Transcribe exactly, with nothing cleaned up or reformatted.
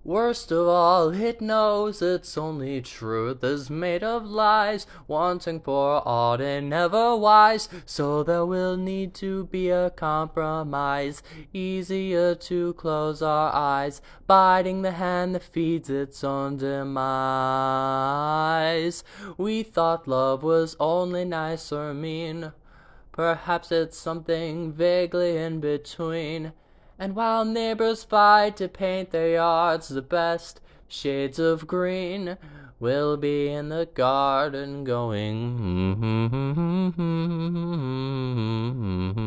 Worst of all, it knows its only truth is made of lies, wanting for aught and never wise. So there will need to be a compromise, easier to close our eyes, biting the hand that feeds its own demise. We thought love was only nice or mean, perhaps it's something vaguely in between. And while neighbors fight to paint their yards the best shades of green, we'll be in the garden going